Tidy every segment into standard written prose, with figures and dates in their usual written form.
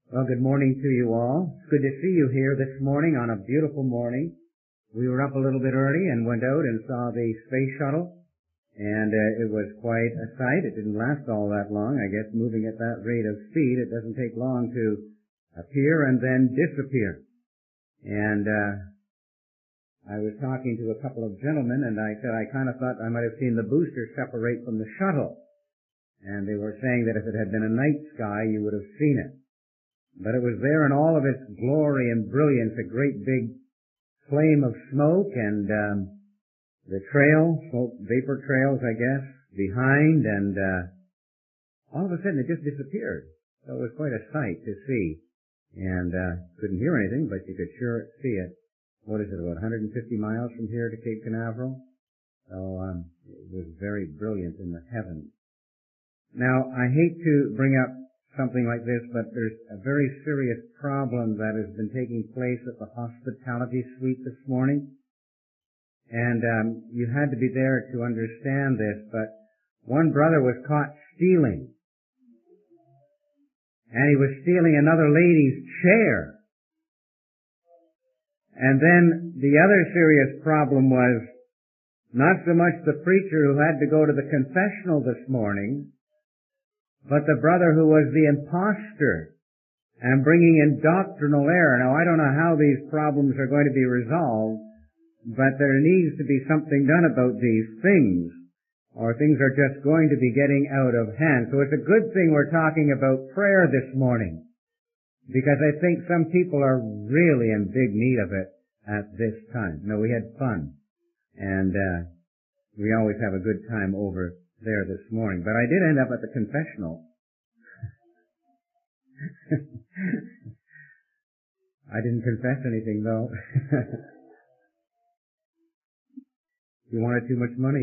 Well, good morning to you all. It's good to see you here this morning on a beautiful morning. We were up a little bit early and went out and saw the space shuttle, and it was quite a sight. It didn't last all that long. I guess moving at that rate of speed, it doesn't take long to appear and then disappear. And I was talking to a couple of gentlemen, and I said I kind of thought I might have seen the booster separate from the shuttle. And they were saying that if it had been a night sky, you would have seen it. But it was there in all of its glory and brilliance, a great big flame of smoke, and the trail, smoke vapor trails, I guess, behind, and all of a sudden it just disappeared. So it was quite a sight to see. And couldn't hear anything, but you could sure see it. What is it, about 150 miles from here to Cape Canaveral? So it was very brilliant in the heavens. Now, I hate to bring up something like this, but there's a very serious problem that has been taking place at the hospitality suite this morning. And you had to be there to understand this, but one brother was caught stealing. And he was stealing another lady's chair. And then the other serious problem was not so much the preacher who had to go to the confessional this morning, but the brother who was the impostor and bringing in doctrinal error. Now, I don't know how these problems are going to be resolved, but there needs to be something done about these things, or things are just going to be getting out of hand. So it's a good thing we're talking about prayer this morning, because I think some people are really in big need of it at this time. No, we had fun, and we always have a good time over there this morning. But I did end up at the confessional. I didn't confess anything, though. You wanted too much money.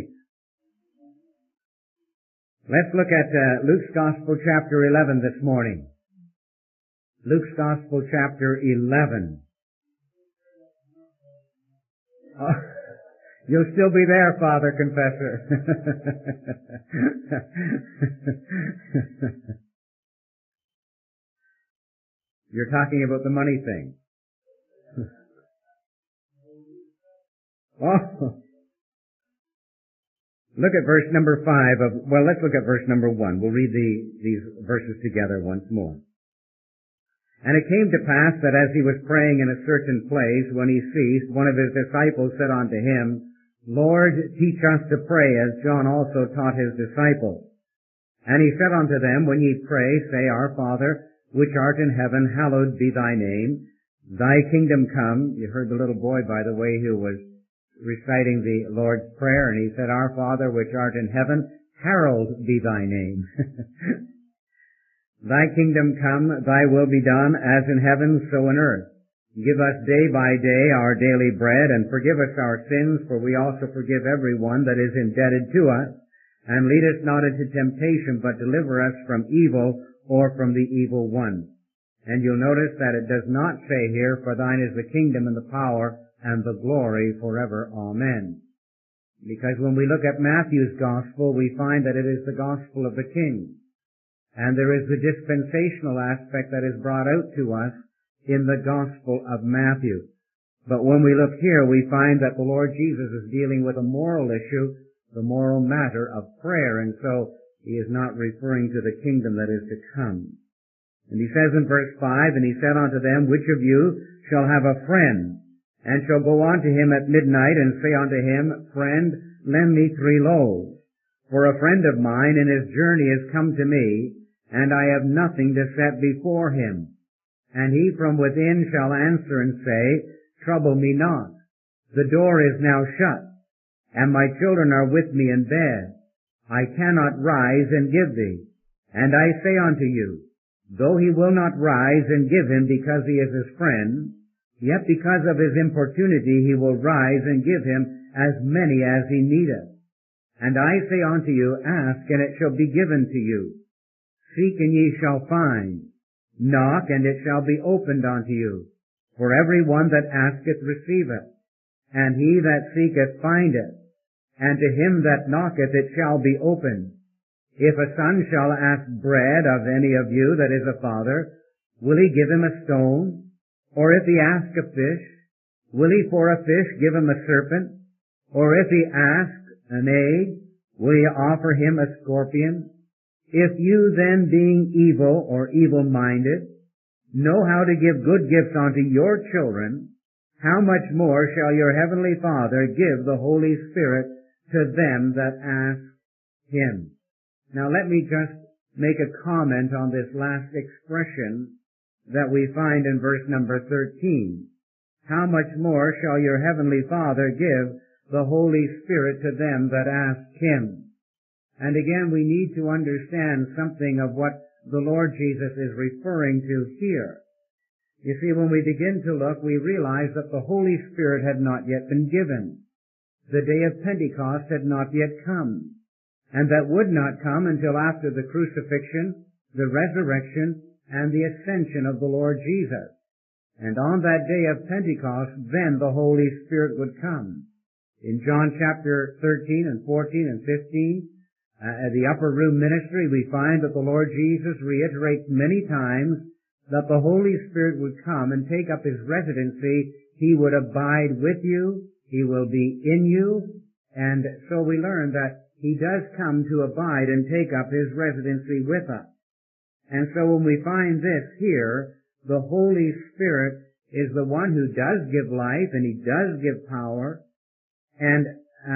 Let's look at Luke's Gospel, chapter 11 this morning. Luke's Gospel, chapter 11. Oh. You'll still be there, Father Confessor. You're talking about the money thing. Oh. Look at verse number 5 let's look at verse number 1. We'll read these verses together once more. And it came to pass that as he was praying in a certain place, when he ceased, one of his disciples said unto him, Lord, teach us to pray, as John also taught his disciples. And he said unto them, When ye pray, say, Our Father, which art in heaven, hallowed be thy name. Thy kingdom come. You heard the little boy, by the way, who was reciting the Lord's Prayer, and he said, Our Father, which art in heaven, hallowed be thy name. Thy kingdom come, thy will be done, as in heaven, so in earth. Give us day by day our daily bread, and forgive us our sins, for we also forgive everyone that is indebted to us. And lead us not into temptation, but deliver us from evil, or from the evil one. And you'll notice that it does not say here, For thine is the kingdom and the power and the glory forever. Amen. Because when we look at Matthew's gospel, we find that it is the gospel of the King. And there is the dispensational aspect that is brought out to us in the Gospel of Matthew. But when we look here, we find that the Lord Jesus is dealing with a moral issue, the moral matter of prayer, and so he is not referring to the kingdom that is to come. And he says in verse 5, And he said unto them, Which of you shall have a friend, and shall go unto him at midnight, and say unto him, Friend, lend me 3 loaves. For a friend of mine in his journey is come to me, and I have nothing to set before him. And he from within shall answer and say, Trouble me not. The door is now shut, and my children are with me in bed. I cannot rise and give thee. And I say unto you, though he will not rise and give him because he is his friend, yet because of his importunity he will rise and give him as many as he needeth. And I say unto you, Ask, and it shall be given to you. Seek, and ye shall find. Knock, and it shall be opened unto you. For every one that asketh receiveth, and he that seeketh findeth, and to him that knocketh it shall be opened. If a son shall ask bread of any of you that is a father, will he give him a stone? Or if he ask a fish, will he for a fish give him a serpent? Or if he ask an egg, will he offer him a scorpion? If you then, being evil or evil-minded, know how to give good gifts unto your children, how much more shall your heavenly Father give the Holy Spirit to them that ask him? Now let me just make a comment on this last expression that we find in verse number 13. How much more shall your heavenly Father give the Holy Spirit to them that ask him? And again, we need to understand something of what the Lord Jesus is referring to here. You see, when we begin to look, we realize that the Holy Spirit had not yet been given. The day of Pentecost had not yet come, and that would not come until after the crucifixion, the resurrection, and the ascension of the Lord Jesus. And on that day of Pentecost, then the Holy Spirit would come. In John chapter 13 and 14 and 15, the upper room ministry, we find that the Lord Jesus reiterates many times that the Holy Spirit would come and take up his residency. He would abide with you. He will be in you. And so we learn that he does come to abide and take up his residency with us. And so when we find this here, the Holy Spirit is the one who does give life and he does give power. And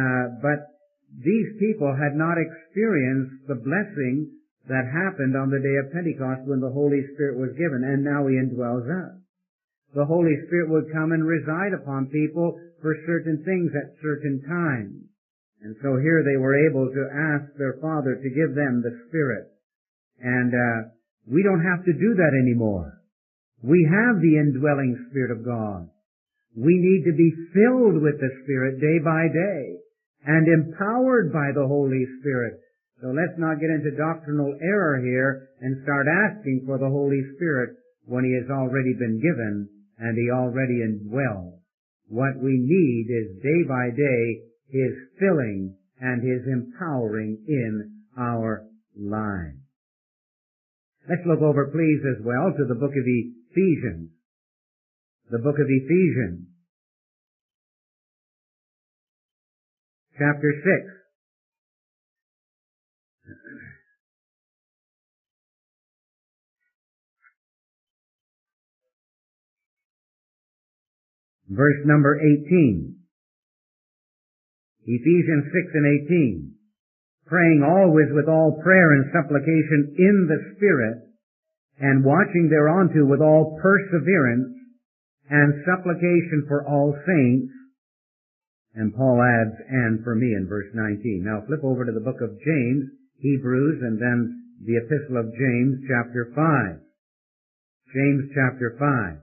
but these people had not experienced the blessing that happened on the day of Pentecost when the Holy Spirit was given, and now he indwells us. The Holy Spirit would come and reside upon people for certain things at certain times. And so here they were able to ask their Father to give them the Spirit. And we don't have to do that anymore. We have the indwelling Spirit of God. We need to be filled with the Spirit day by day and empowered by the Holy Spirit. So let's not get into doctrinal error here and start asking for the Holy Spirit when he has already been given and he already indwells. What we need is day by day his filling and his empowering in our lives. Let's look over, please, as well to the book of Ephesians. The book of Ephesians, chapter 6. Verse number 18. Ephesians 6 and 18. Praying always with all prayer and supplication in the Spirit, and watching thereunto with all perseverance and supplication for all saints. And Paul adds, and for me in verse 19. Now flip over to the book of James, Hebrews, and then the epistle of James, chapter 5. James, chapter 5.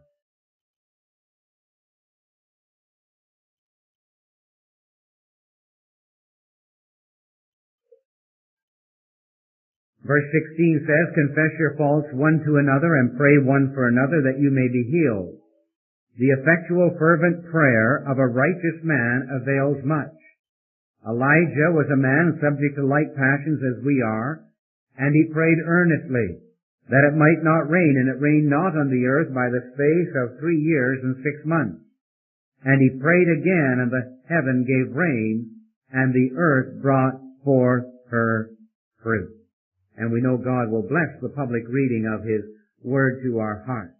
Verse 16 says, confess your faults one to another and pray one for another that you may be healed. The effectual fervent prayer of a righteous man avails much. Elijah was a man subject to like passions as we are, and he prayed earnestly that it might not rain, and it rained not on the earth by the space of 3 years and 6 months. And he prayed again, and the heaven gave rain, and the earth brought forth her fruit. And we know God will bless the public reading of his word to our hearts.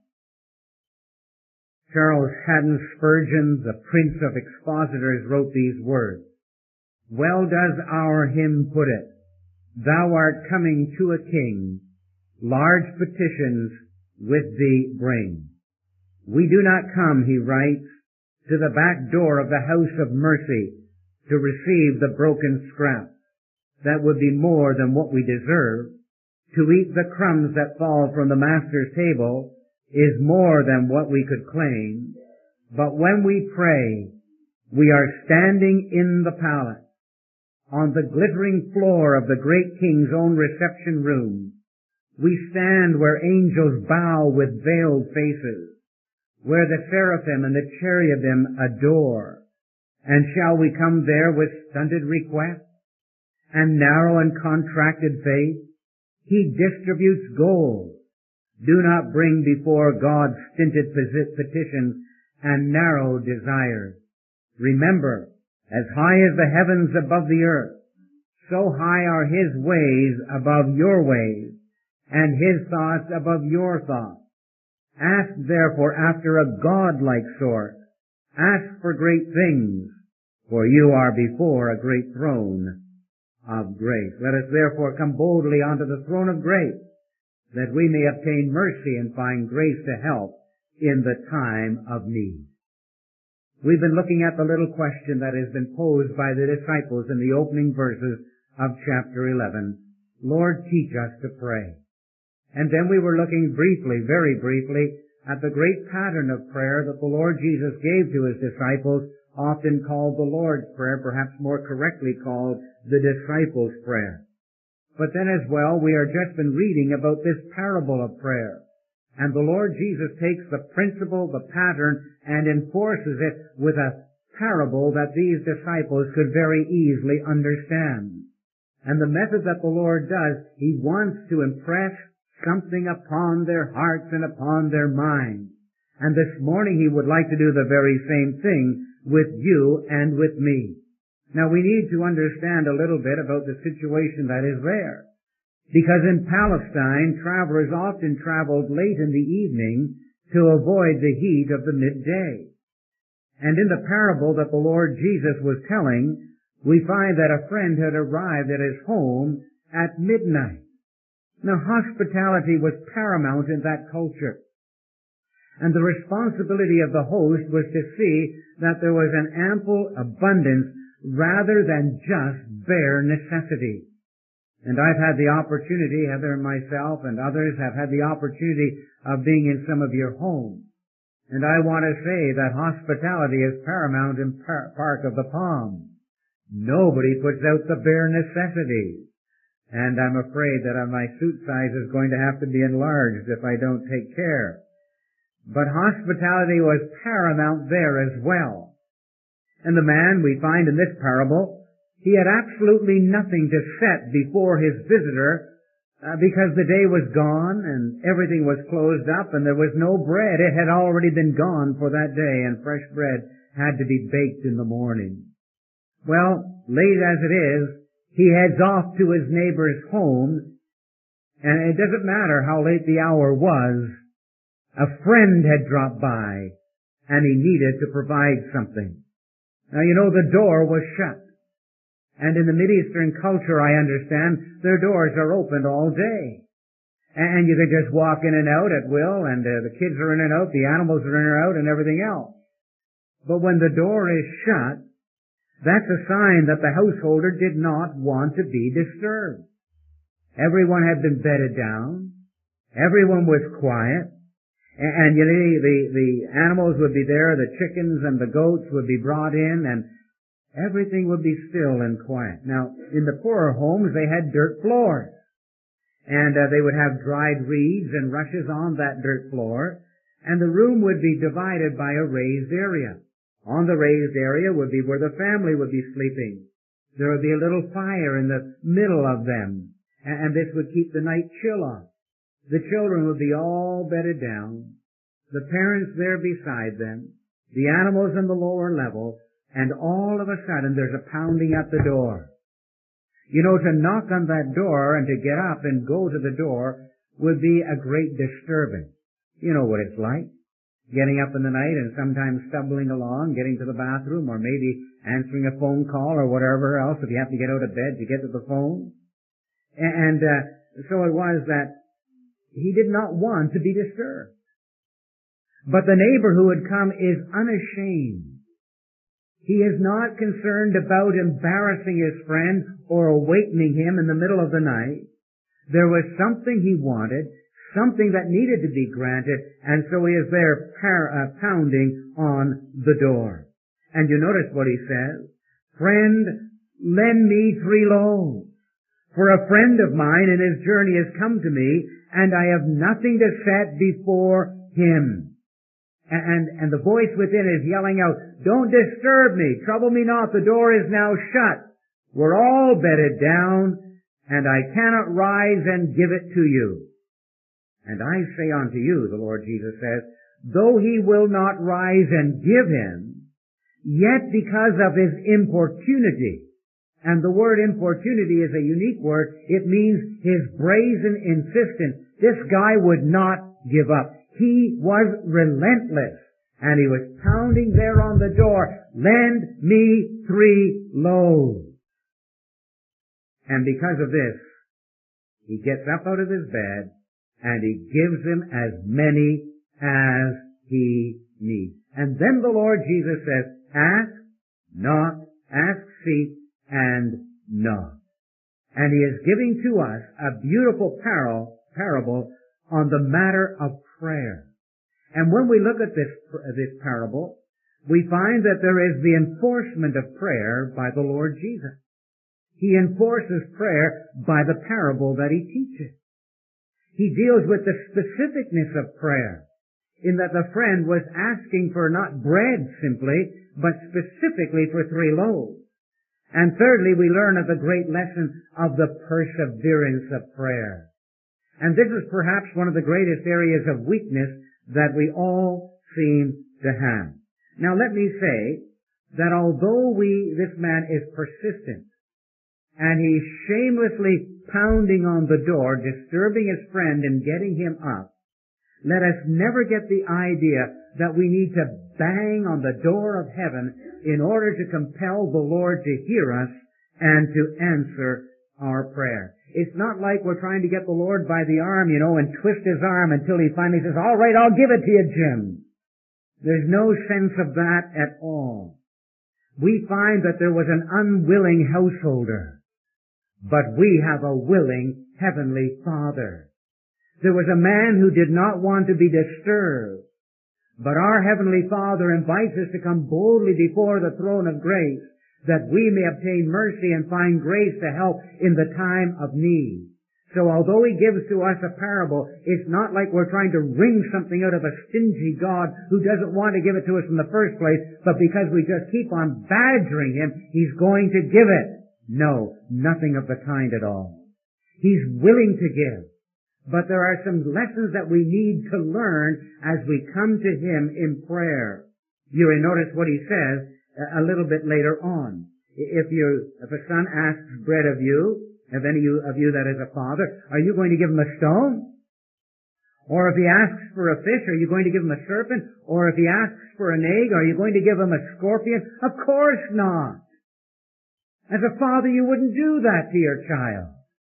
Charles Haddon Spurgeon, the Prince of Expositors, wrote these words. Well does our hymn put it, thou art coming to a king, large petitions with thee bring. We do not come, he writes, to the back door of the house of mercy to receive the broken scraps. That would be more than what we deserve. To eat the crumbs that fall from the Master's table is more than what we could claim. But when we pray, we are standing in the palace, on the glittering floor of the great King's own reception room. We stand where angels bow with veiled faces, where the seraphim and the cherubim adore. And shall we come there with stunted requests and narrow and contracted faith? He distributes gold, Do not bring before God stinted petitions and narrow desires. Remember, as high as the heavens above the earth, so high are His ways above your ways, and His thoughts above your thoughts. Ask therefore after a God-like sort. Ask for great things, for you are before a great throne of grace. Let us therefore come boldly unto the throne of grace, that we may obtain mercy and find grace to help in the time of need. We've been looking at the little question that has been posed by the disciples in the opening verses of chapter 11. Lord, teach us to pray. And then we were looking briefly, very briefly, at the great pattern of prayer that the Lord Jesus gave to His disciples, often called the Lord's Prayer, perhaps more correctly called the disciples' prayer. But then as well, we are just been reading about this parable of prayer. And the Lord Jesus takes the principle, the pattern, and enforces it with a parable that these disciples could very easily understand. And the method that the Lord does, He wants to impress something upon their hearts and upon their minds. And this morning He would like to do the very same thing with you and with me. Now we need to understand a little bit about the situation that is there. Because in Palestine, travelers often traveled late in the evening to avoid the heat of the midday. And in the parable that the Lord Jesus was telling, we find that a friend had arrived at his home at midnight. Now, hospitality was paramount in that culture. And the responsibility of the host was to see that there was an ample abundance rather than just bare necessity. And I've had the opportunity, Heather and myself and others have had the opportunity of being in some of your homes. And I want to say that hospitality is paramount in Park of the Palms. Nobody puts out the bare necessities. And I'm afraid that my suit size is going to have to be enlarged if I don't take care. But hospitality was paramount there as well. And the man we find in this parable, he had absolutely nothing to set before his visitor because the day was gone and everything was closed up and there was no bread. It had already been gone for that day and fresh bread had to be baked in the morning. Well, late as it is, he heads off to his neighbor's home, and it doesn't matter how late the hour was, a friend had dropped by and he needed to provide something. Now you know the door was shut. And in the Mideastern culture, I understand, their doors are opened all day. And you can just walk in and out at will, and the kids are in and out, the animals are in and out, and everything else. But when the door is shut, that's a sign that the householder did not want to be disturbed. Everyone had been bedded down. Everyone was quiet. And you know, the animals would be there, the chickens and the goats would be brought in, and everything would be still and quiet. Now, in the poorer homes, they had dirt floors. And they would have dried reeds and rushes on that dirt floor. And the room would be divided by a raised area. On the raised area would be where the family would be sleeping. There would be a little fire in the middle of them. And this would keep the night chill off. The children would be all bedded down. The parents there beside them. The animals on the lower level. And all of a sudden, there's a pounding at the door. You know, to knock on that door and to get up and go to the door would be a great disturbance. You know what it's like. Getting up in the night and sometimes stumbling along, getting to the bathroom, or maybe answering a phone call or whatever else if you have to get out of bed to get to the phone. And so it was that he did not want to be disturbed. But the neighbor who had come is unashamed. He is not concerned about embarrassing his friend or awakening him in the middle of the night. There was something he wanted, something that needed to be granted, and so he is there pounding on the door. And you notice what he says, "Friend, lend me 3 loaves, for a friend of mine in his journey has come to me, and I have nothing to set before him." And the voice within is yelling out, "Don't disturb me, trouble me not, the door is now shut. We're all bedded down, and I cannot rise and give it to you." And I say unto you, the Lord Jesus says, though he will not rise and give him, yet because of his importunity, and the word importunity is a unique word, it means his brazen insistence. This guy would not give up. He was relentless, and he was pounding there on the door, lend me 3 loaves. And because of this, he gets up out of his bed, and he gives him as many as he needs. And then the Lord Jesus says, ask, knock, ask, seek, and knock. And he is giving to us a beautiful parable on the matter of prayer. And when we look at this parable, we find that there is the enforcement of prayer by the Lord Jesus. He enforces prayer by the parable that he teaches. He deals with the specificness of prayer, in that the friend was asking for not bread simply, but specifically for 3 loaves. And thirdly, we learn of the great lesson of the perseverance of prayer. And this is perhaps one of the greatest areas of weakness that we all seem to have. Now let me say that although this man is persistent, and he's shamelessly pounding on the door, disturbing his friend and getting him up, let us never get the idea that we need to bang on the door of heaven in order to compel the Lord to hear us and to answer our prayer. It's not like we're trying to get the Lord by the arm, and twist his arm until he finally says, all right, I'll give it to you, Jim. There's no sense of that at all. We find that there was an unwilling householder, but we have a willing Heavenly Father. There was a man who did not want to be disturbed, but our Heavenly Father invites us to come boldly before the throne of grace, that we may obtain mercy and find grace to help in the time of need. So although he gives to us a parable, it's not like we're trying to wring something out of a stingy God who doesn't want to give it to us in the first place, but because we just keep on badgering him, he's going to give it. No, nothing of the kind at all. He's willing to give. But there are some lessons that we need to learn as we come to him in prayer. You will notice what he says a little bit later on. If a son asks bread of you, of any of you that is a father, are you going to give him a stone? Or if he asks for a fish, are you going to give him a serpent? Or if he asks for an egg, are you going to give him a scorpion? Of course not. As a father, you wouldn't do that to your child.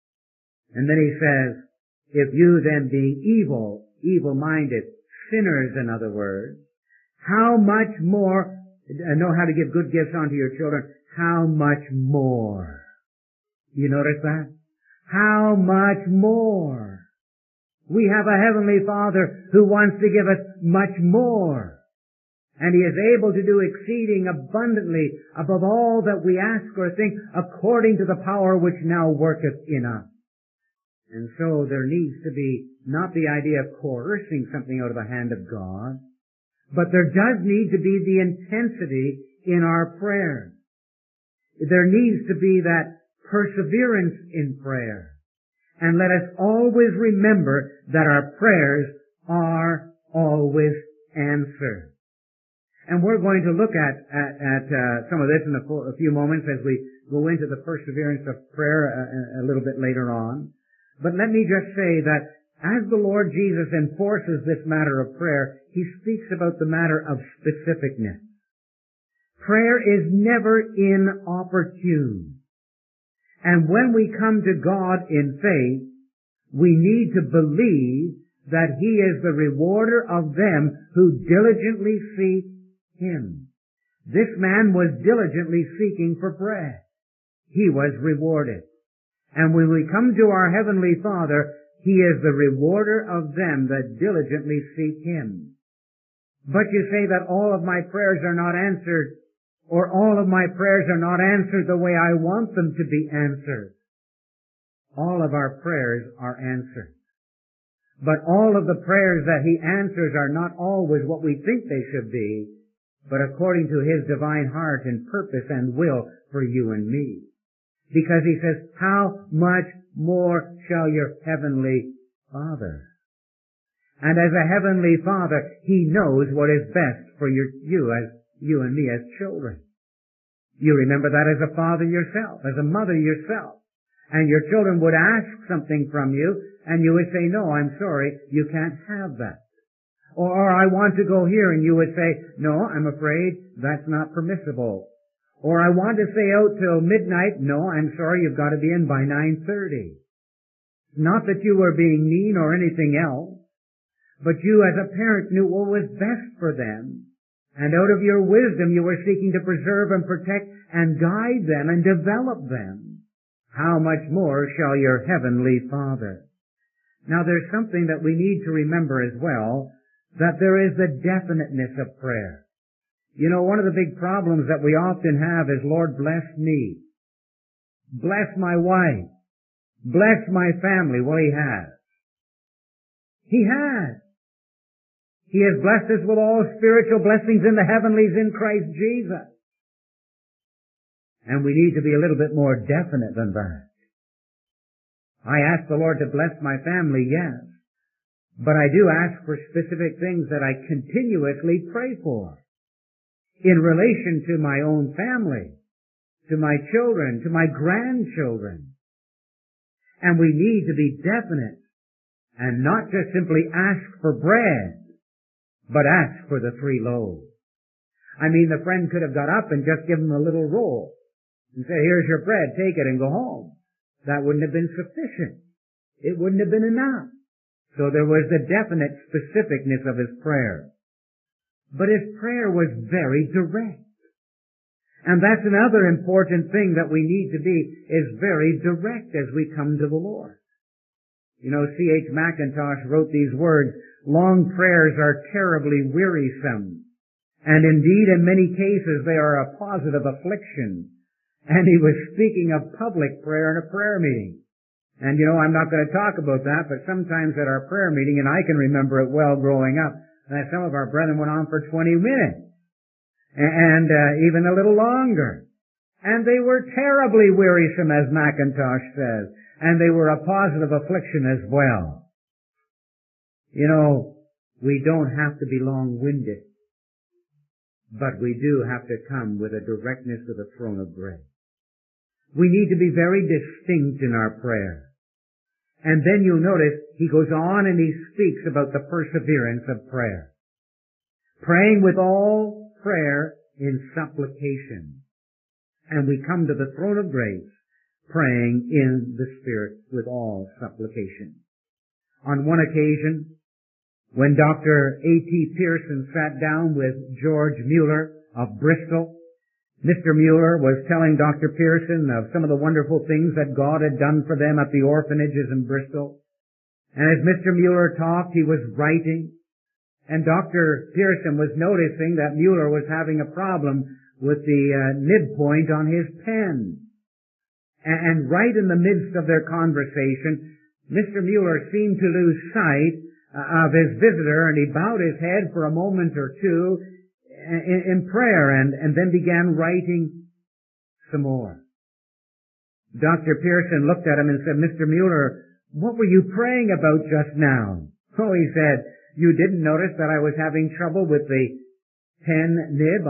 And then he says, if you then being evil-minded, sinners in other words, how much more know how to give good gifts unto your children, how much more? You notice that? How much more? We have a Heavenly Father who wants to give us much more. And he is able to do exceeding abundantly above all that we ask or think, according to the power which now worketh in us. And so there needs to be not the idea of coercing something out of the hand of God, but there does need to be the intensity in our prayer. There needs to be that perseverance in prayer. And let us always remember that our prayers are always answered. And we're going to look at some of this in a few moments as we go into the perseverance of prayer a little bit later on. But let me just say that as the Lord Jesus enforces this matter of prayer, he speaks about the matter of specificness. Prayer is never inopportune. And when we come to God in faith, we need to believe that he is the rewarder of them who diligently seek him. This man was diligently seeking for bread. He was rewarded. And when we come to our Heavenly Father, he is the rewarder of them that diligently seek him. But you say that all of my prayers are not answered, or all of my prayers are not answered the way I want them to be answered. All of our prayers are answered. But all of the prayers that he answers are not always what we think they should be, but according to his divine heart and purpose and will for you and me. Because he says, how much more shall your Heavenly Father? And as a heavenly Father, He knows what is best for you and me as children. You remember that as a father yourself, as a mother yourself. And your children would ask something from you, and you would say, no, I'm sorry, you can't have that. Or I want to go here, and you would say, no, I'm afraid that's not permissible. Or I want to stay out till midnight. No, I'm sorry, you've got to be in by 9:30. Not that you were being mean or anything else, but you as a parent knew what was best for them. And out of your wisdom you were seeking to preserve and protect and guide them and develop them. How much more shall your heavenly Father? Now there's something that we need to remember as well, that there is the definiteness of prayer. You know, one of the big problems that we often have is, Lord, bless me. Bless my wife. Bless my family. Well, He has. He has. He has blessed us with all spiritual blessings in the heavenlies in Christ Jesus. And we need to be a little bit more definite than that. I ask the Lord to bless my family, yes. But I do ask for specific things that I continuously pray for. In relation to my own family, to my children, to my grandchildren. And we need to be definite and not just simply ask for bread, but ask for the 3 loaves. I mean, the friend could have got up and just given him a little roll and said, here's your bread, take it and go home. That wouldn't have been sufficient. It wouldn't have been enough. So there was the definite specificness of his prayer. But his prayer was very direct. And that's another important thing that we need to be, is very direct as we come to the Lord. You know, C.H. Mackintosh wrote these words, long prayers are terribly wearisome, and indeed in many cases they are a positive affliction. And he was speaking of public prayer in a prayer meeting. And you know, I'm not going to talk about that, but sometimes at our prayer meeting, and I can remember it well growing up, that some of our brethren went on for 20 minutes. And even a little longer. And they were terribly wearisome, as Mackintosh says. And they were a positive affliction as well. You know, we don't have to be long-winded. But we do have to come with a directness to the throne of grace. We need to be very distinct in our prayer. And then you'll notice he goes on and he speaks about the perseverance of prayer. Praying with all prayer in supplication. And we come to the throne of grace praying in the Spirit with all supplication. On one occasion, when Dr. A.T. Pearson sat down with George Mueller of Bristol, Mr. Mueller was telling Dr. Pearson of some of the wonderful things that God had done for them at the orphanages in Bristol. And as Mr. Mueller talked, he was writing. And Dr. Pearson was noticing that Mueller was having a problem with the nib point on his pen. And right in the midst of their conversation, Mr. Mueller seemed to lose sight of his visitor, and he bowed his head for a moment or two in prayer and then began writing some more. Dr. Pearson looked at him and said, Mr. Mueller, what were you praying about just now? Oh, he said, you didn't notice that I was having trouble with the pen nib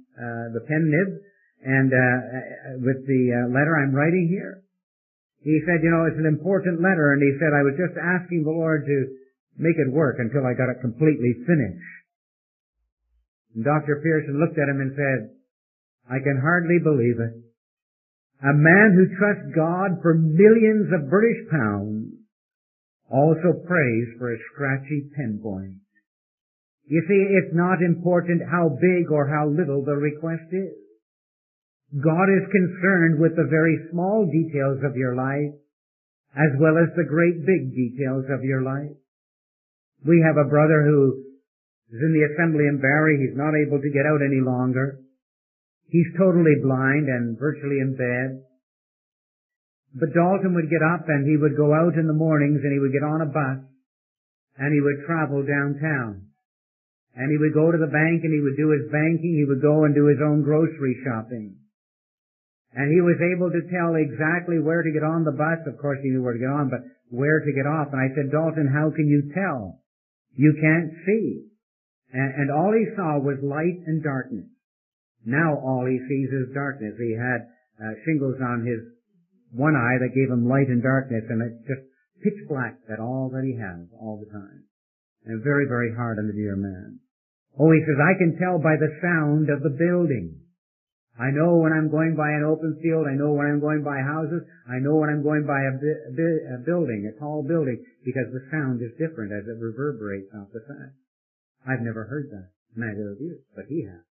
and with the letter I'm writing here. He said, you know, it's an important letter, and he said, I was just asking the Lord to make it work until I got it completely finished. And Dr. Pearson looked at him and said, I can hardly believe it. A man who trusts God for millions of British pounds also prays for a scratchy pen point. You see, it's not important how big or how little the request is. God is concerned with the very small details of your life as well as the great big details of your life. We have a brother who is in the assembly in Barrie. He's not able to get out any longer. He's totally blind and virtually in bed. But Dalton would get up and he would go out in the mornings and he would get on a bus and he would travel downtown. And he would go to the bank and he would do his banking. He would go and do his own grocery shopping. And he was able to tell exactly where to get on the bus. Of course, he knew where to get on, but where to get off. And I said, Dalton, how can you tell? You can't see. And all he saw was light and darkness. Now all he sees is darkness. He had shingles on his one eye that gave him light and darkness, and it's just pitch black, that all that he has all the time. And very, very hard on the dear man. Oh, he says, I can tell by the sound of the building. I know when I'm going by an open field. I know when I'm going by houses. I know when I'm going by a building, a tall building, because the sound is different as it reverberates off the side. I've never heard that. Neither of you, but he has.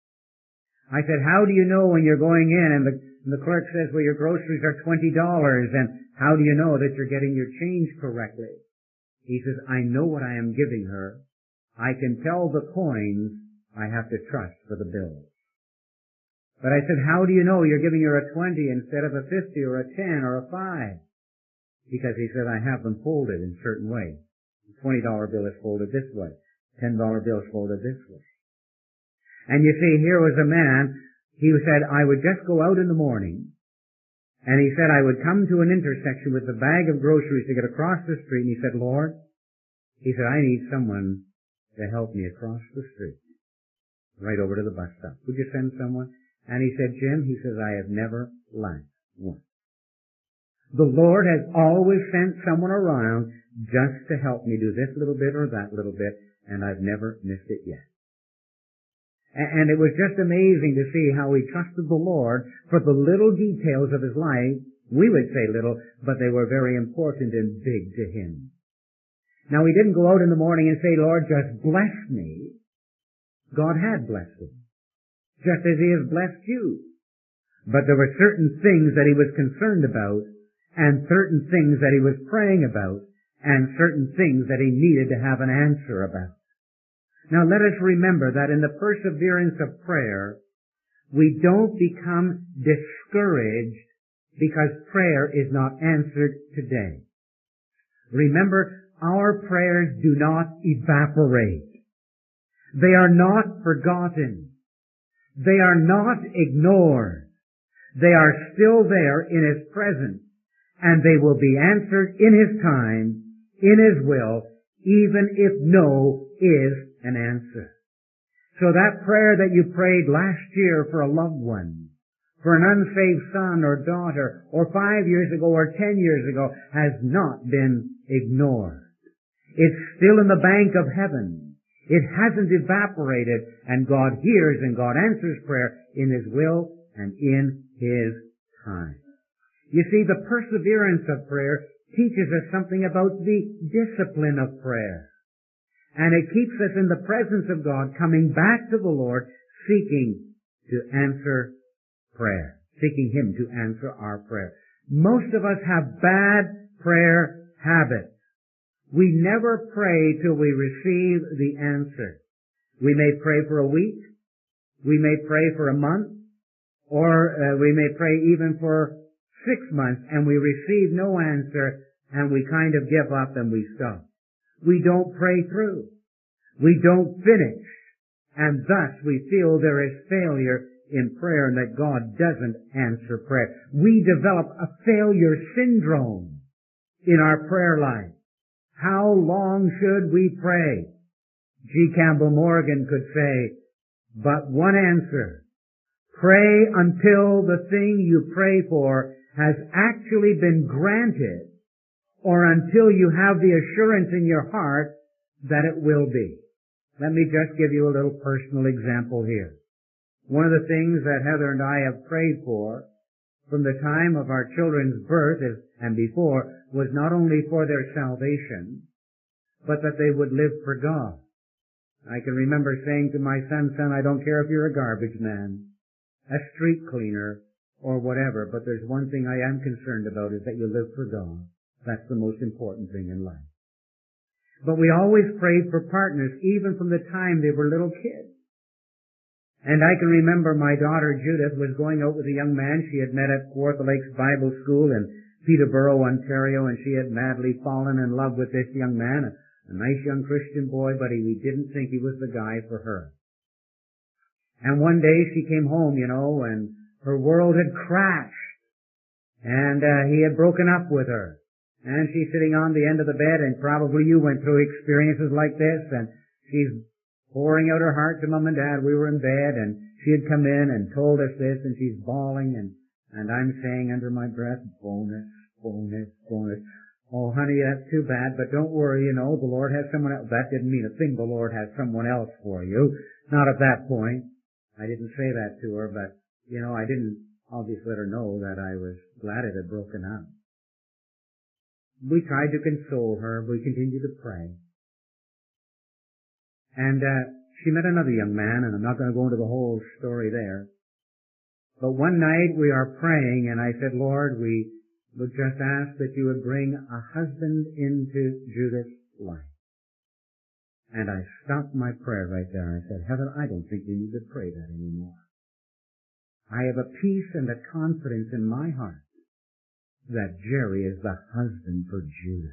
I said, how do you know when you're going in and the clerk says, well, your groceries are $20, and how do you know that you're getting your change correctly? He says, I know what I am giving her. I can tell the coins I have to trust for the bills. But I said, how do you know you're giving her a 20 instead of a 50 or a 10 or a 5? Because he said, I have them folded in certain ways. The $20 bill is folded this way. $10 bill is folded this way. And you see, here was a man, he said, I would just go out in the morning, and he said, I would come to an intersection with a bag of groceries to get across the street, and he said, Lord, he said, I need someone to help me across the street, right over to the bus stop. Would you send someone? And he said, Jim, he says, I have never lacked one. The Lord has always sent someone around just to help me do this little bit or that little bit, and I've never missed it yet. And it was just amazing to see how he trusted the Lord for the little details of his life. We would say little, but they were very important and big to him. Now, he didn't go out in the morning and say, Lord, just bless me. God had blessed him, just as he has blessed you. But there were certain things that he was concerned about, and certain things that he was praying about, and certain things that he needed to have an answer about. Now let us remember that in the perseverance of prayer, we don't become discouraged because prayer is not answered today. Remember, our prayers do not evaporate. They are not forgotten. They are not ignored. They are still there in His presence, and they will be answered in His time, in His will, even if no is an answer. So that prayer that you prayed last year for a loved one, for an unsaved son or daughter, or 5 years ago or 10 years ago, has not been ignored. It's still in the bank of heaven. It hasn't evaporated, and God hears and God answers prayer in His will and in His time. You see, the perseverance of prayer teaches us something about the discipline of prayer. And it keeps us in the presence of God, coming back to the Lord, seeking to answer prayer, seeking Him to answer our prayer. Most of us have bad prayer habits. We never pray till we receive the answer. We may pray for a week, we may pray for a month, or we may pray even for 6 months, and we receive no answer, and we kind of give up and we stop. We don't pray through. We don't finish. And thus we feel there is failure in prayer and that God doesn't answer prayer. We develop a failure syndrome in our prayer life. How long should we pray? G. Campbell Morgan could say, but one answer. Pray until the thing you pray for has actually been granted, or until you have the assurance in your heart that it will be. Let me just give you a little personal example here. One of the things that Heather and I have prayed for from the time of our children's birth and before was not only for their salvation, but that they would live for God. I can remember saying to my son, I don't care if you're a garbage man, a street cleaner, or whatever, but there's one thing I am concerned about is that you live for God. That's the most important thing in life. But we always prayed for partners, even from the time they were little kids. And I can remember my daughter Judith was going out with a young man she had met at Kawartha Lakes Bible School in Peterborough, Ontario, and she had madly fallen in love with this young man, a nice young Christian boy, but he didn't think he was the guy for her. And one day she came home, and her world had crashed, and he had broken up with her. And she's sitting on the end of the bed, and probably you went through experiences like this, and she's pouring out her heart to Mom and Dad. We were in bed, and she had come in and told us this, and she's bawling, and I'm saying under my breath, bonus, bonus, bonus. Oh, honey, that's too bad, but don't worry, the Lord has someone else. That didn't mean a thing. The Lord has someone else for you. Not at that point. I didn't say that to her, but, I didn't obviously let her know that I was glad it had broken up. We tried to console her. We continued to pray. And she met another young man, and I'm not going to go into the whole story there. But one night we are praying, and I said, Lord, we would just ask that you would bring a husband into Judith's life. And I stopped my prayer right there. I said, Heaven, I don't think we need to pray that anymore. I have a peace and a confidence in my heart that Jerry is the husband for Judith.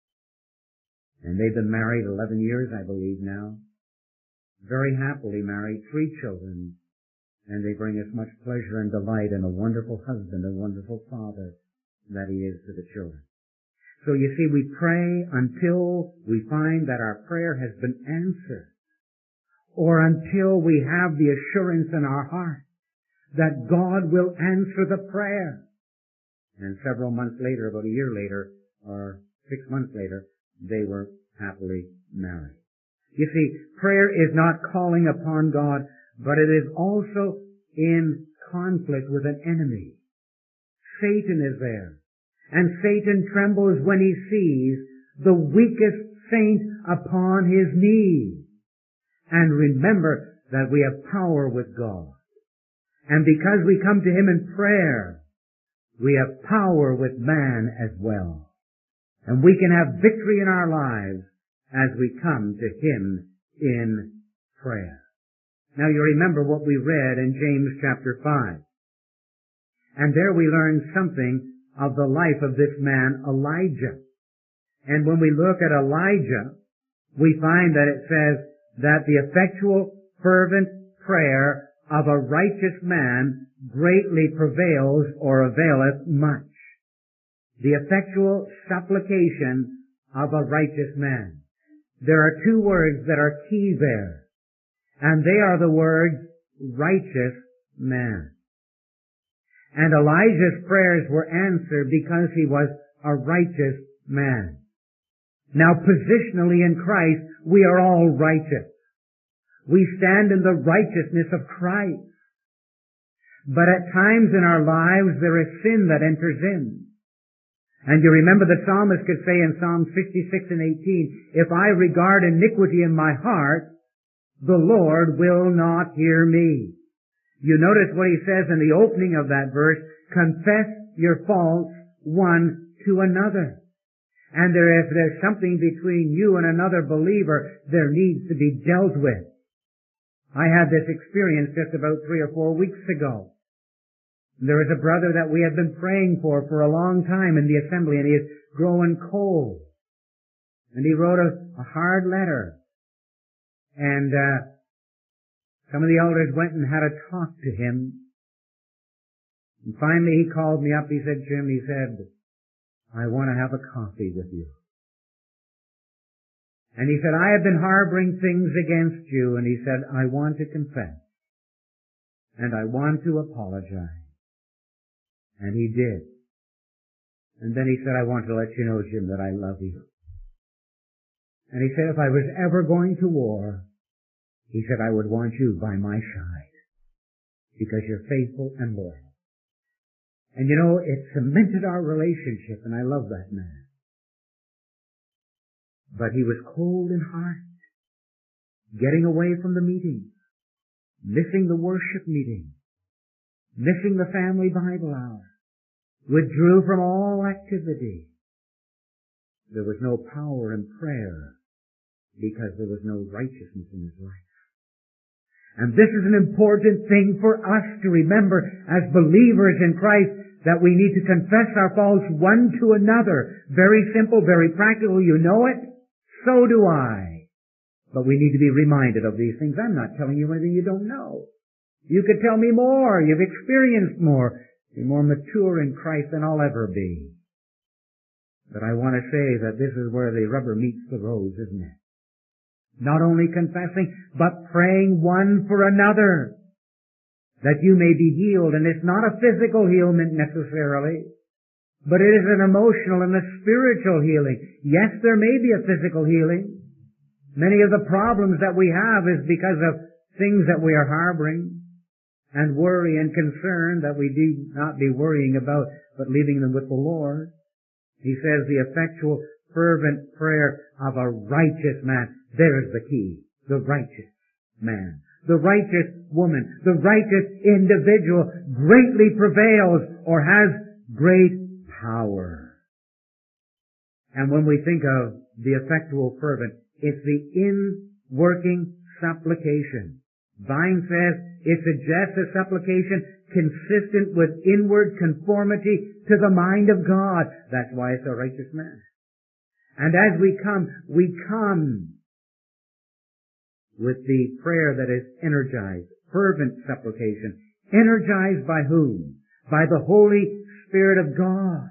And they've been married 11 years, I believe now. Very happily married, 3 children. And they bring us much pleasure and delight in a wonderful husband, a wonderful father that he is to the children. So you see, we pray until we find that our prayer has been answered, or until we have the assurance in our heart that God will answer the prayer. And several months later, about a year later, or 6 months later, they were happily married. You see, prayer is not calling upon God, but it is also in conflict with an enemy. Satan is there. And Satan trembles when he sees the weakest saint upon his knees. And remember that we have power with God. And because we come to him in prayer, we have power with man as well. And we can have victory in our lives as we come to him in prayer. Now you remember what we read in James chapter 5. And there we learn something of the life of this man Elijah. And when we look at Elijah, we find that it says that the effectual, fervent prayer of a righteous man greatly prevails or availeth much. The effectual supplication of a righteous man. There are 2 words that are key there, and they are the words righteous man. And Elijah's prayers were answered because he was a righteous man. Now, positionally in Christ, we are all righteous. We stand in the righteousness of Christ. But at times in our lives, there is sin that enters in. And you remember the psalmist could say in Psalm 66 and 18, if I regard iniquity in my heart, the Lord will not hear me. You notice what he says in the opening of that verse, confess your faults one to another. And if there's something between you and another believer, there needs to be dealt with. I had this experience just about 3 or 4 weeks ago. There was a brother that we had been praying for a long time in the assembly, and he is growing cold. And he wrote a hard letter. And some of the elders went and had a talk to him. And finally he called me up. He said, Jim, he said, I want to have a coffee with you. And he said, I have been harboring things against you. And he said, I want to confess. And I want to apologize. And he did. And then he said, I want to let you know, Jim, that I love you. And he said, if I was ever going to war, he said, I would want you by my side. Because you're faithful and loyal. And it cemented our relationship, and I love that man. But he was cold in heart, getting away from the meetings, missing the worship meeting, missing the family Bible hour, withdrew from all activity. There was no power in prayer because there was no righteousness in his life. And this is an important thing for us to remember as believers in Christ, that we need to confess our faults one to another. Very simple, very practical. You know it. So do I. But we need to be reminded of these things. I'm not telling you anything you don't know. You could tell me more. You've experienced more. You're more mature in Christ than I'll ever be. But I want to say that this is where the rubber meets the road, isn't it? Not only confessing, but praying one for another, that you may be healed. And it's not a physical healing necessarily, but it is an emotional and a spiritual healing. Yes, there may be a physical healing. Many of the problems that we have is because of things that we are harboring and worry and concern that we do not be worrying about, but leaving them with the Lord. He says the effectual, fervent prayer of a righteous man. There's the key. The righteous man. The righteous woman. The righteous individual greatly prevails or has great power. And when we think of the effectual fervent, it's the in-working supplication. Vine says it suggests a supplication consistent with inward conformity to the mind of God. That's why it's a righteous man. And as we come with the prayer that is energized, fervent supplication. Energized by whom? By the Holy Spirit of God.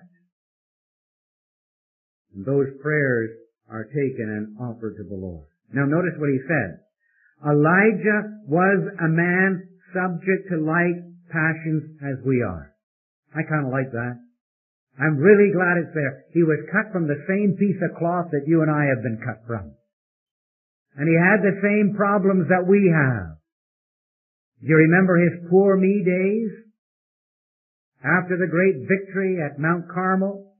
And those prayers are taken and offered to the Lord. Now notice what he said. Elijah was a man subject to like passions as we are. I kind of like that. I'm really glad it's there. He was cut from the same piece of cloth that you and I have been cut from. And he had the same problems that we have. Do you remember his poor me days? After the great victory at Mount Carmel?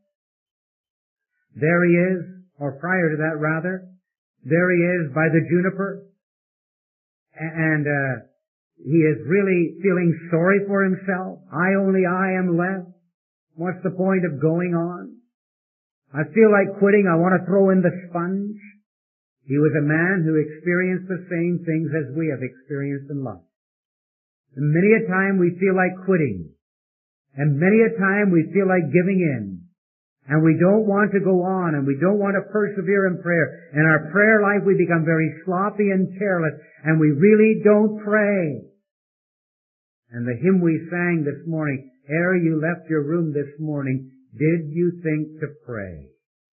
There he is, or prior to that rather. There he is by the juniper. And he is really feeling sorry for himself. I am left. What's the point of going on? I feel like quitting. I want to throw in the sponge. He was a man who experienced the same things as we have experienced in life. And many a time we feel like quitting. And many a time we feel like giving in. And we don't want to go on, and we don't want to persevere in prayer. In our prayer life we become very sloppy and careless, and we really don't pray. And the hymn we sang this morning, ere you left your room this morning, did you think to pray?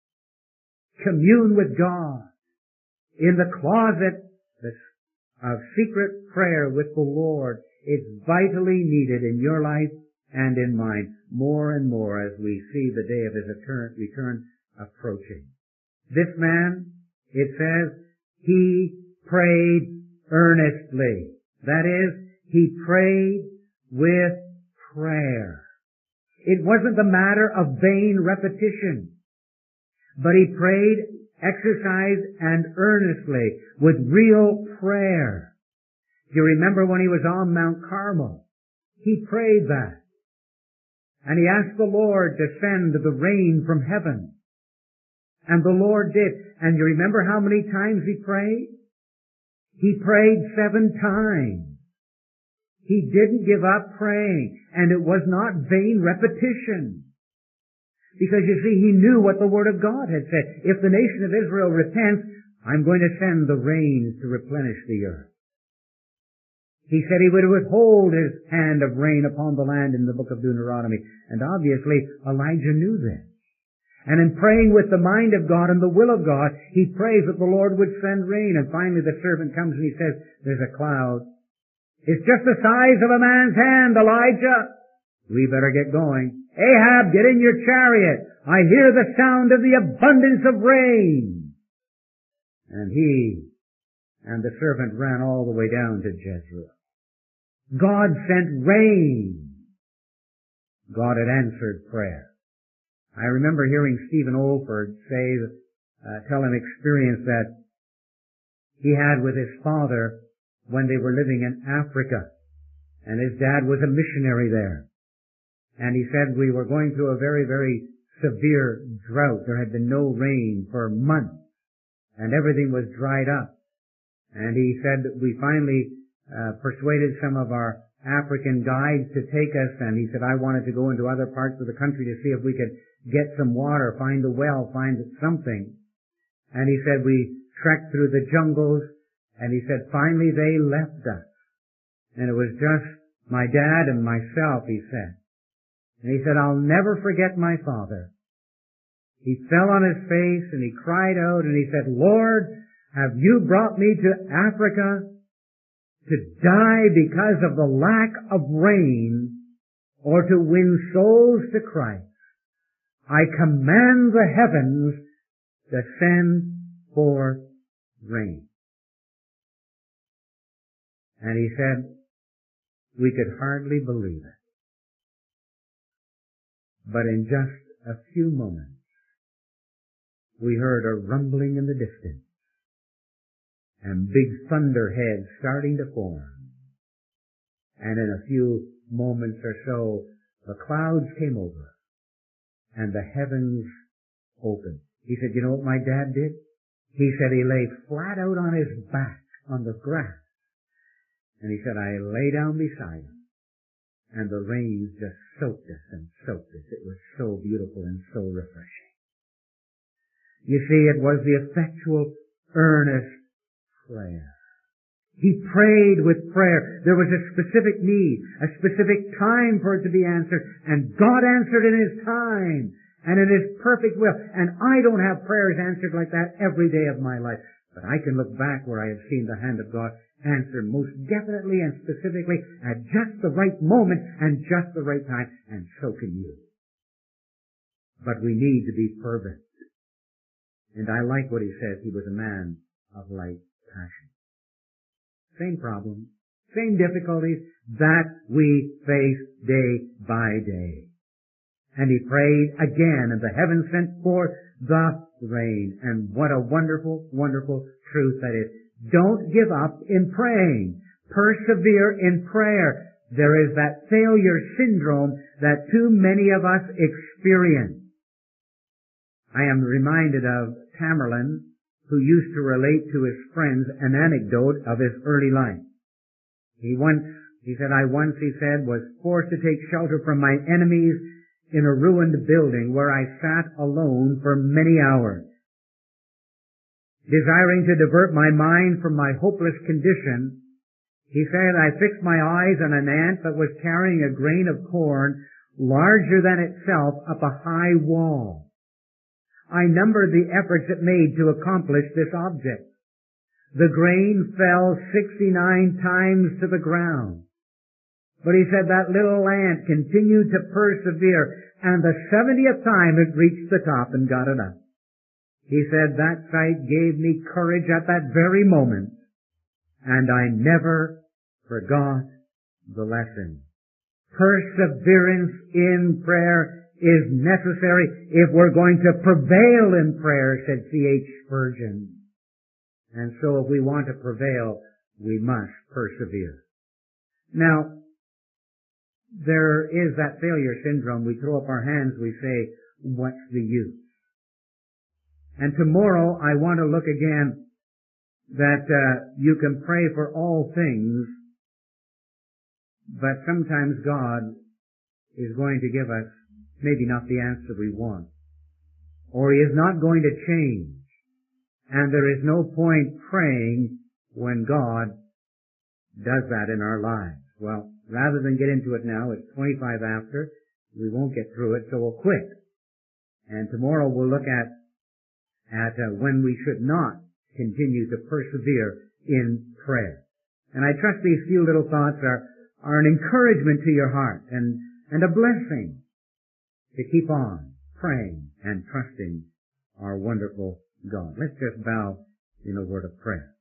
Commune with God. In the closet of secret prayer with the Lord, it's vitally needed in your life and in mine, more and more as we see the day of his return approaching. This man, it says, he prayed earnestly. That is, he prayed with prayer. It wasn't a matter of vain repetition, but he prayed, exercised, and earnestly with real prayer. Do you remember when he was on Mount Carmel? He prayed that. And he asked the Lord to send the rain from heaven. And the Lord did. And you remember how many times he prayed? He prayed 7 times. He didn't give up praying. And it was not vain repetition. Because you see, he knew what the Word of God had said. If the nation of Israel repents, I'm going to send the rains to replenish the earth. He said he would withhold his hand of rain upon the land in the book of Deuteronomy. And obviously, Elijah knew this. And in praying with the mind of God and the will of God, he prays that the Lord would send rain. And finally the servant comes and he says, there's a cloud. It's just the size of a man's hand, Elijah. We better get going. Ahab, get in your chariot. I hear the sound of the abundance of rain. And he and the servant ran all the way down to Jezreel. God sent rain. God had answered prayer. I remember hearing Stephen Olford tell an experience that he had with his father when they were living in Africa. And his dad was a missionary there. And he said we were going through a very, very severe drought. There had been no rain for months. And everything was dried up. And he said that we finally persuaded some of our African guides to take us, and he said I wanted to go into other parts of the country to see if we could get some water, find a well, find something. And he said we trekked through the jungles, and he said finally they left us. And it was just my dad and myself, he said. And he said, I'll never forget my father. He fell on his face and he cried out and he said, Lord, have you brought me to Africa to die because of the lack of rain or to win souls to Christ? I command the heavens to send forth rain. And he said, we could hardly believe it. But in just a few moments, we heard a rumbling in the distance and big thunderheads starting to form. And in a few moments or so, the clouds came over and the heavens opened. He said, you know what my dad did? He said he lay flat out on his back on the grass. And he said, I lay down beside him. And the rain just soaked us and soaked us. It was so beautiful and so refreshing. You see, it was the effectual, earnest prayer. He prayed with prayer. There was a specific need, a specific time for it to be answered, and God answered in His time and in His perfect will. And I don't have prayers answered like that every day of my life, but I can look back where I have seen the hand of God answer most definitely and specifically at just the right moment and just the right time, and so can you. But we need to be fervent. And I like what he says. He was a man of like passion. Same problems, same difficulties that we face day by day. And he prayed again, and the heavens sent forth the rain. And what a wonderful, wonderful truth that is. Don't give up in praying. Persevere in prayer. There is that failure syndrome that too many of us experience. I am reminded of Tamerlan, who used to relate to his friends an anecdote of his early life. He said, I once was forced to take shelter from my enemies in a ruined building where I sat alone for many hours. Desiring to divert my mind from my hopeless condition, he said, I fixed my eyes on an ant that was carrying a grain of corn larger than itself up a high wall. I numbered the efforts it made to accomplish this object. The grain fell 69 times to the ground. But he said that little ant continued to persevere, and the 70th time it reached the top and got it up. He said that sight gave me courage at that very moment, and I never forgot the lesson. Perseverance in prayer is necessary if we're going to prevail in prayer, said C.H. Spurgeon. And so if we want to prevail, we must persevere. Now, there is that failure syndrome. We throw up our hands, we say, what's the use? And tomorrow I want to look again that you can pray for all things, but sometimes God is going to give us maybe not the answer we want, or He is not going to change, and there is no point praying when God does that in our lives. Well, rather than get into it now, it's 25 after, we won't get through it, so we'll quit. And tomorrow we'll look at when we should not continue to persevere in prayer. And I trust these few little thoughts are an encouragement to your heart and a blessing to keep on praying and trusting our wonderful God. Let's just bow in a word of prayer.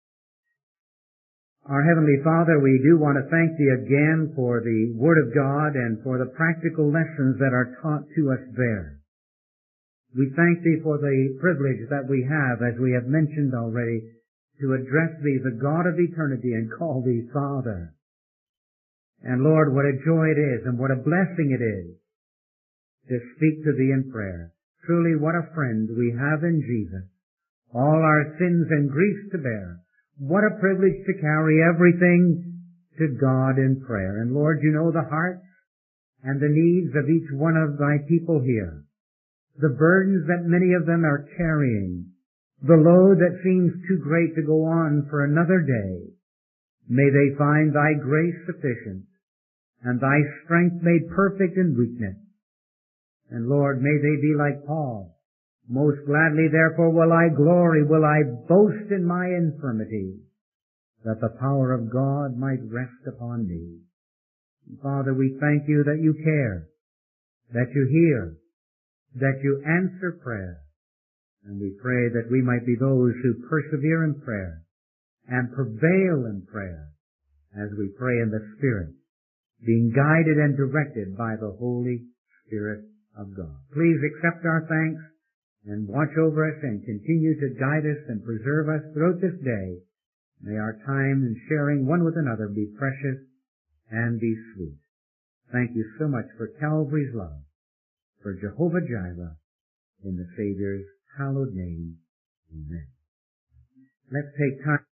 Our Heavenly Father, we do want to thank Thee again for the Word of God and for the practical lessons that are taught to us there. We thank Thee for the privilege that we have, as we have mentioned already, to address Thee, the God of eternity, and call Thee Father. And Lord, what a joy it is, and what a blessing it is to speak to Thee in prayer. Truly, what a friend we have in Jesus. All our sins and griefs to bear. What a privilege to carry everything to God in prayer. And Lord, you know the hearts and the needs of each one of Thy people here. The burdens that many of them are carrying, the load that seems too great to go on for another day. May they find Thy grace sufficient and Thy strength made perfect in weakness. And Lord, may they be like Paul, Most gladly, therefore, will I glory, will I boast in my infirmity, that the power of God might rest upon me. Father, we thank you that you care, that you hear, that you answer prayer. And we pray that we might be those who persevere in prayer and prevail in prayer as we pray in the Spirit, being guided and directed by the Holy Spirit of God. Please accept our thanks and watch over us and continue to guide us and preserve us throughout this day. May our time in sharing one with another be precious and be sweet. Thank you so much for Calvary's love, for Jehovah Jireh, in the Savior's hallowed name. Amen. Let's take time.